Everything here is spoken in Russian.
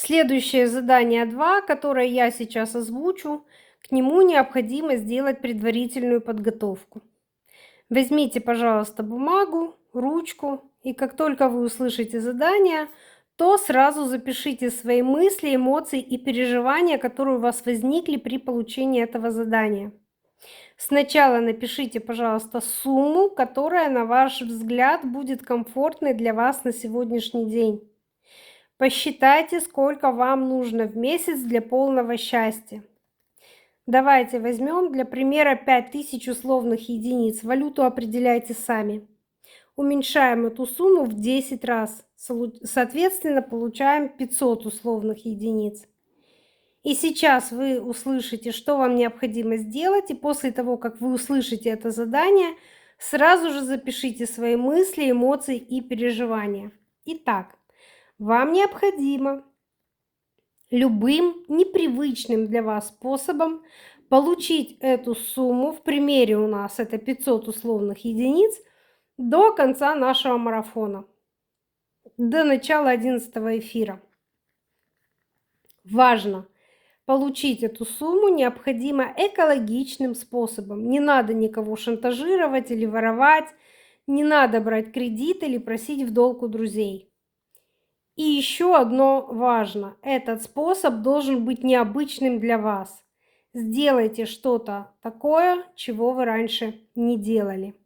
Следующее задание 2, которое я сейчас озвучу, к нему необходимо сделать предварительную подготовку. Возьмите, пожалуйста, бумагу, ручку, и как только вы услышите задание, то сразу запишите свои мысли, эмоции и переживания, которые у вас возникли при получении этого задания. Сначала напишите, пожалуйста, сумму, которая, на ваш взгляд, будет комфортной для вас на сегодняшний день. Посчитайте, сколько вам нужно в месяц для полного счастья. Давайте возьмем для примера 5000 условных единиц. Валюту определяйте сами. Уменьшаем эту сумму в 10 раз. Соответственно, получаем 500 условных единиц. И сейчас вы услышите, что вам необходимо сделать. И после того, как вы услышите это задание, сразу же запишите свои мысли, эмоции и переживания. Итак, вам необходимо любым непривычным для вас способом получить эту сумму, в примере у нас это 500 условных единиц, до конца нашего марафона, до начала 11 эфира. Важно получить эту сумму необходимо экологичным способом. Не надо никого шантажировать или воровать, не надо брать кредит или просить в долг у друзей. И еще одно важно. Этот способ должен быть необычным для вас. Сделайте что-то такое, чего вы раньше не делали.